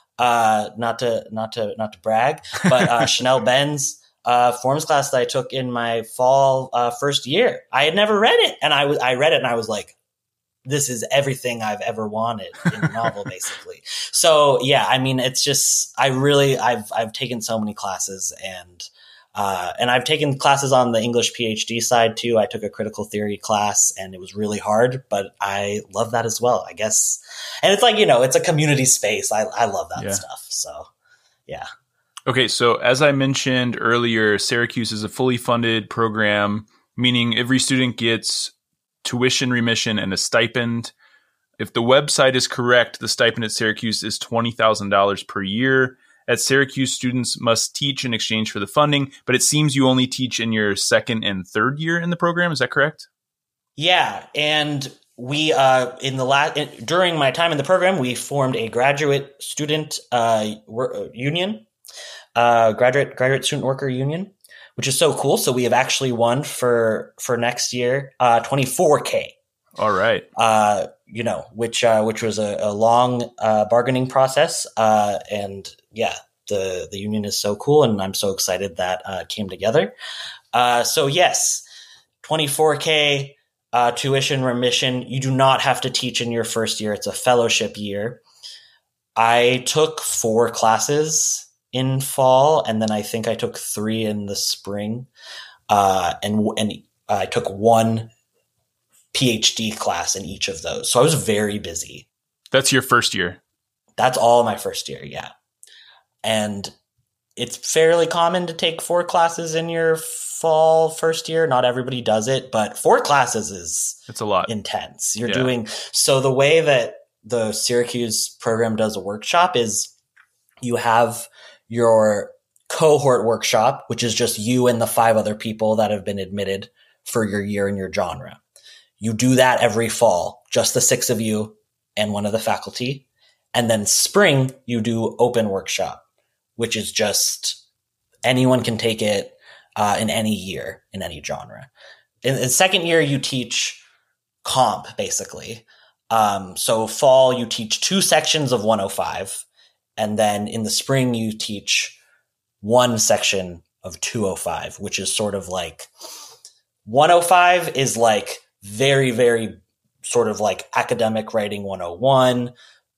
Uh, not to, not to, not to brag, but, uh, Chanel Ben's, Uh, forms class that I took in my fall uh, first year. I had never read it, and I was I read it, and I was like, "This is everything I've ever wanted in a novel, basically." So yeah, I mean, it's just I really I've I've taken so many classes, and uh, and I've taken classes on the English PhD side too. I took a critical theory class, and it was really hard, but I love that as well, I guess. And it's like you know, it's a community space. I I love that yeah. stuff. So yeah. Okay, so as I mentioned earlier, Syracuse is a fully funded program, meaning every student gets tuition remission and a stipend. If the website is correct, the stipend at Syracuse is twenty thousand dollars per year. At Syracuse, students must teach in exchange for the funding, but it seems you only teach in your second and third year in the program. Is that correct? Yeah, and we uh, in the last during my time in the program, we formed a graduate student uh, union. Uh, graduate graduate student worker union, which is so cool. So we have actually won for for next year, uh, twenty-four K. All right. Uh, you know, which uh, which was a, a long uh, bargaining process, uh, and yeah, the the union is so cool, and I'm so excited that uh, it came together. Uh, so yes, twenty-four K. uh, tuition remission. You do not have to teach in your first year. It's a fellowship year. I took four classes in fall, and then I think I took three in the spring. Uh, and and I took one PhD class in each of those. So I was very busy. That's your first year? That's all my first year, yeah. And it's fairly common to take four classes in your fall first year. Not everybody does it, but four classes is it's a lot. Intense. You're yeah. doing so the way that the Syracuse program does a workshop is you have your cohort workshop, which is just you and the five other people that have been admitted for your year in your genre. You do that every fall, just the six of you and one of the faculty. And then spring, you do open workshop, which is just anyone can take it uh, in any year, in any genre. In the second year, you teach comp, basically. Um, so fall, you teach two sections of one oh five. And then in the spring, you teach one section of two oh five, which is sort of like one oh five is like very, very sort of like academic writing one oh one,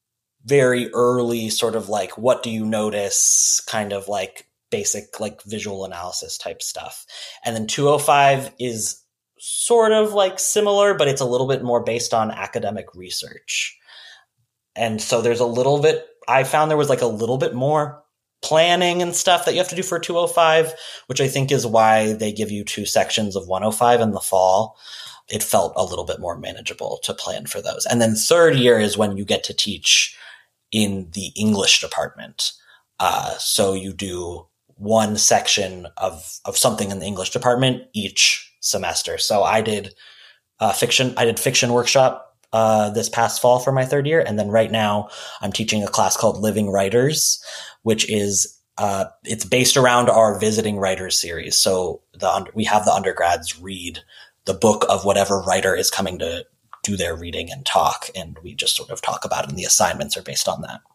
very early sort of like, what do you notice kind of like basic like visual analysis type stuff. And then two oh five is sort of like similar, but it's a little bit more based on academic research. And so there's a little bit, I found there was like a little bit more planning and stuff that you have to do for two oh five, which I think is why they give you two sections of one oh five in the fall. It felt a little bit more manageable to plan for those. And then third year is when you get to teach in the English department. Uh, so you do one section of, of something in the English department each semester. So I did uh, fiction. I did fiction workshop uh, this past fall for my third year. And then right now I'm teaching a class called Living Writers, which is uh, it's based around our Visiting Writers series. So the we have the undergrads read the book of whatever writer is coming to do their reading and talk. And we just sort of talk about it, and the assignments are based on that.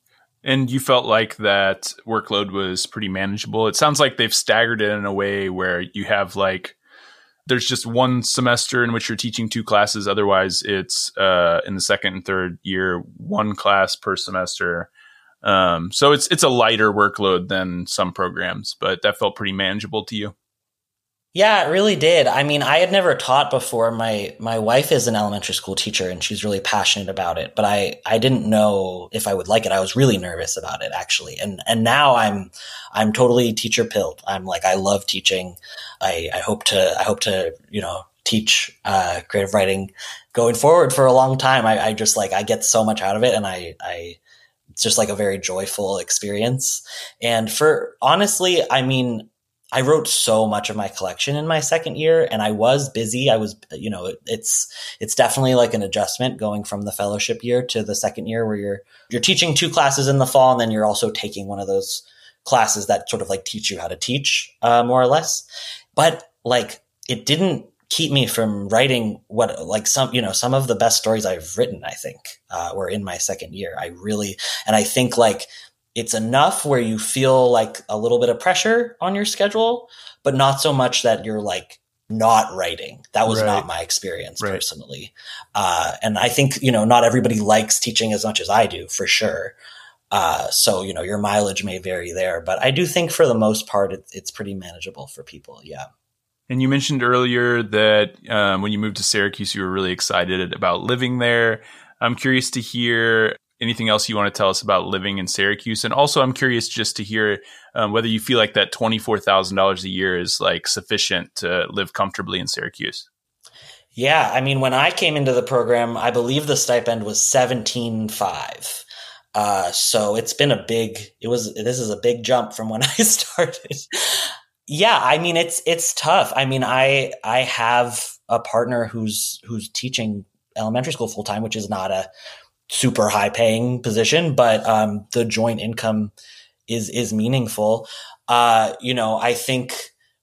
And you felt like that workload was pretty manageable. It sounds like they've staggered it in a way where you have like, there's just one semester in which you're teaching two classes. Otherwise it's uh, in the second and third year, one class per semester. Um, so it's, it's a lighter workload than some programs, but that felt pretty manageable to you. Yeah, it really did. I mean, I had never taught before. My my wife is an elementary school teacher, and she's really passionate about it. But I, I didn't know if I would like it. I was really nervous about it, actually. And and now I'm I'm totally teacher pilled. I'm like, I love teaching. I, I hope to I hope to you know teach uh, creative writing going forward for a long time. I, I just like I get so much out of it, and I I it's just like a very joyful experience. And for honestly, I mean, I wrote so much of my collection in my second year, and I was busy. I was, you know, it, it's, it's definitely like an adjustment going from the fellowship year to the second year where you're, you're teaching two classes in the fall, and then you're also taking one of those classes that sort of like teach you how to teach, uh, more or less. But like, it didn't keep me from writing what, like some, you know, some of the best stories I've written, I think, uh, were in my second year. I really, and I think like, it's enough where you feel like a little bit of pressure on your schedule, but not so much that you're like not writing. That was right. not my experience right. personally. Uh, and I think, you know, not everybody likes teaching as much as I do, for sure. Uh, so, you know, your mileage may vary there, but I do think for the most part, it, it's pretty manageable for people. Yeah. And you mentioned earlier that um, when you moved to Syracuse, you were really excited about living there. I'm curious to hear anything else you want to tell us about living in Syracuse? And also, I'm curious just to hear um, whether you feel like that twenty-four thousand dollars a year is like sufficient to live comfortably in Syracuse. Yeah. I mean, when I came into the program, I believe the stipend was seventeen five. Uh, so it's been a big, it was, this is a big jump from when I started. Yeah. I mean, it's, it's tough. I mean, I, I have a partner who's, who's teaching elementary school full time, which is not a super high paying position, but, um, the joint income is, is meaningful. Uh, you know, I think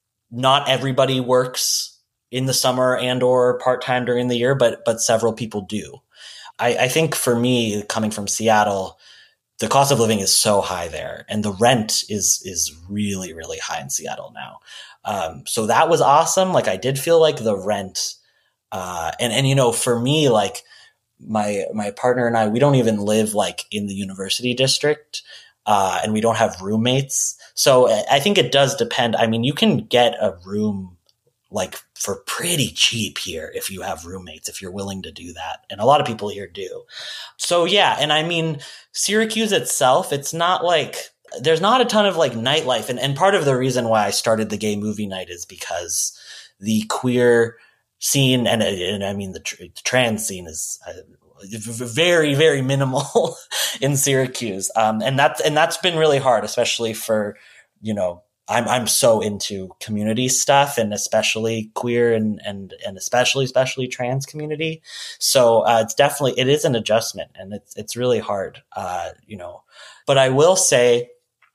not everybody works in the summer and or part-time during the year, but, but several people do. I, I think for me, coming from Seattle, the cost of living is so high there, and the rent is, is really, really high in Seattle now. Um, so that was awesome. Like, I did feel like the rent Uh, and, and, you know, for me, like my, my partner and I, we don't even live like in the university district, uh, and we don't have roommates. So I think it does depend. I mean, you can get a room like for pretty cheap here if you have roommates, if you're willing to do that. And a lot of people here do. So yeah. And I mean, Syracuse itself, it's not like, there's not a ton of like nightlife. And, and part of the reason why I started the gay movie night is because the queer scene and, and I mean, the, tr- the trans scene is uh, very, very minimal in Syracuse. Um, and that's, and that's been really hard, especially for, you know, I'm I'm so into community stuff, and especially queer and and and especially especially trans community. So uh, it's definitely it is an adjustment, and it's it's really hard, uh, you know. But I will say,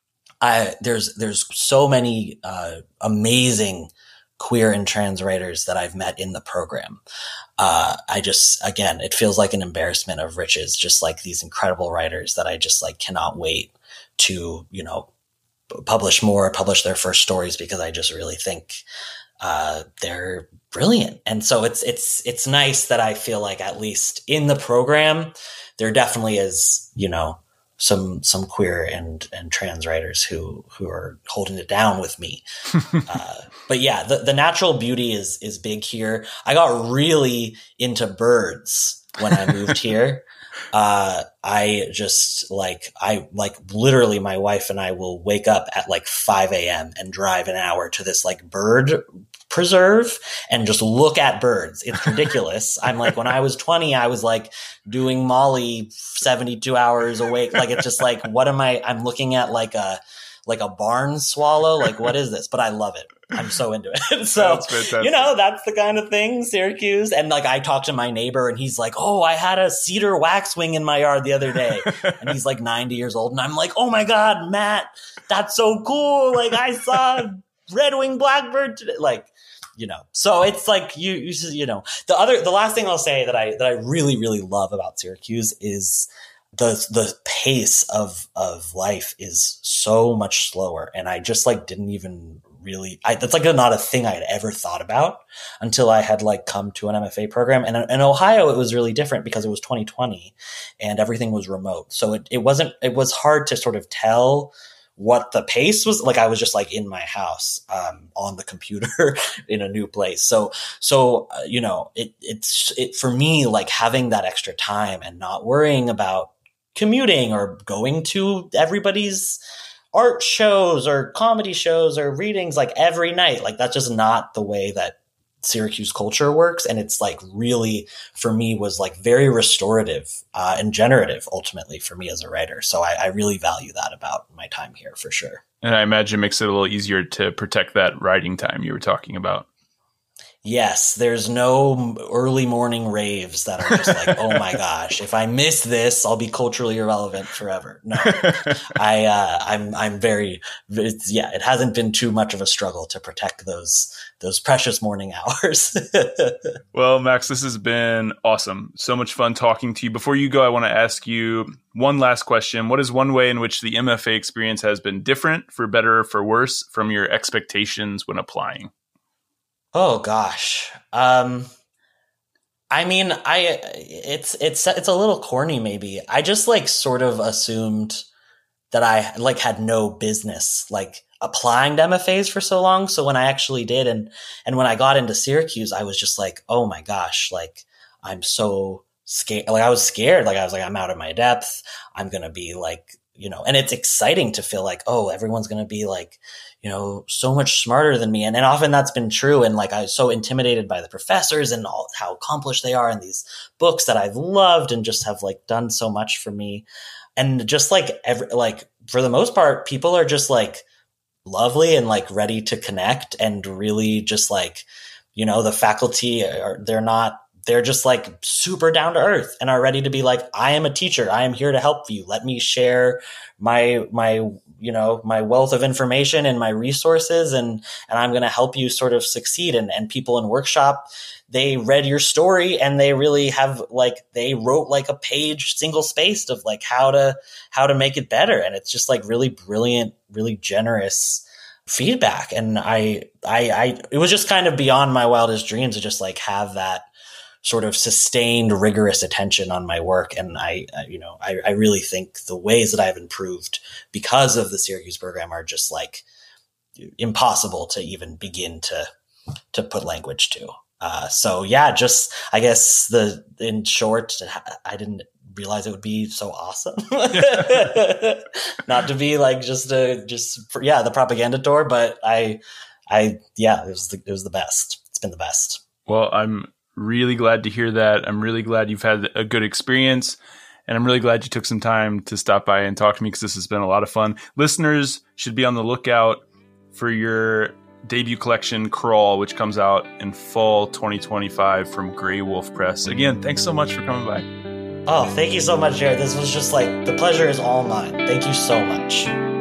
I there's there's so many uh, amazing queer and trans writers that I've met in the program. Uh, I just again, it feels like an embarrassment of riches, just like these incredible writers that I just like cannot wait to, you know, publish more, publish their first stories, because I just really think uh, they're brilliant. And so it's it's it's nice that I feel like at least in the program there definitely is, you know, some some queer and and trans writers who who are holding it down with me. uh, but yeah, the, the natural beauty is is big here. I got really into birds when I moved here. Uh, I just like, I like literally my wife and I will wake up at like five a.m. and drive an hour to this like bird preserve and just look at birds. It's ridiculous. I'm like, when I was twenty, I was like doing Molly seventy-two hours awake. Like, it's just like, what am I, I'm looking at like a, like a barn swallow. Like, what is this? But I love it. I'm so into it. So, you know, that's the kind of thing, Syracuse. And like, I talked to my neighbor and he's like, oh, I had a cedar waxwing in my yard the other day. And he's like ninety years old. And I'm like, oh my God, Matt, that's so cool. Like, I saw red-winged blackbird today. Like, you know, so it's like, you, you, you know, the other, the last thing I'll say that I, that I really, really love about Syracuse is the, the pace of, of life is so much slower. And I just like, didn't even really, I, that's like not a thing I had ever thought about until I had like come to an M F A program. And in Ohio, it was really different because it was twenty twenty and everything was remote. So it, it wasn't, it was hard to sort of tell what the pace was. Like, I was just like in my house, um, on the computer in a new place. So, so, uh, you know, it, it's, it, for me, like having that extra time and not worrying about commuting or going to everybody's art shows or comedy shows or readings like every night. Like, that's just not the way that Syracuse culture works. And it's like really, for me, was like very restorative uh, and generative ultimately for me as a writer. So I, I really value that about my time here for sure. And I imagine it makes it a little easier to protect that writing time you were talking about. Yes, there's no early morning raves that are just like, oh my gosh, if I miss this, I'll be culturally irrelevant forever. No, I, uh, I'm, I'm very, it's, yeah, it hasn't been too much of a struggle to protect those, those precious morning hours. Well, Max, this has been awesome. So much fun talking to you. Before you go, I want to ask you one last question. What is one way in which the M F A experience has been different, for better or for worse, from your expectations when applying? Oh gosh. Um, I mean, I, it's, it's, it's a little corny maybe. I just like sort of assumed that I like had no business like applying to M F As for so long. So when I actually did, and, and when I got into Syracuse, I was just like, oh my gosh, like I'm so scared. Like I was scared. Like I was like, I'm out of my depth. I'm going to be like, you know, and it's exciting to feel like, oh, everyone's going to be like, you know, so much smarter than me. And, and often that's been true. And like, I was so intimidated by the professors and all how accomplished they are in these books that I've loved and just have like done so much for me. And just like every, like for the most part, people are just like lovely and like ready to connect and really just like, you know, the faculty are, they're not, they're just like super down to earth and are ready to be like, I am a teacher. I am here to help you. Let me share my, my, you know, my wealth of information and my resources. And, and I'm going to help you sort of succeed. And, and people in workshop, they read your story and they really have like, they wrote like a page single spaced of like how to, how to make it better. And it's just like really brilliant, really generous feedback. And I, I, I, it was just kind of beyond my wildest dreams to just like have that sort of sustained, rigorous attention on my work. And I, I you know, I, I really think the ways that I've improved because of the Syracuse program are just like impossible to even begin to, to put language to. Uh, so yeah, just, I guess the, in short, I didn't realize it would be so awesome. Not to be like just a, just, yeah, the propaganda tour, but I, I, yeah, it was the, it was the best. It's been the best. Well, I'm really glad to hear that. I'm really glad you've had a good experience, and I'm really glad you took some time to stop by and talk to me, because this has been a lot of fun. Listeners should be on the lookout for your debut collection, Crawl, which comes out in fall twenty twenty-five from Grey Wolf Press. Again, thanks so much for coming by. Oh, thank you so much, Jared. This was just like, the pleasure is all mine. Thank you so much.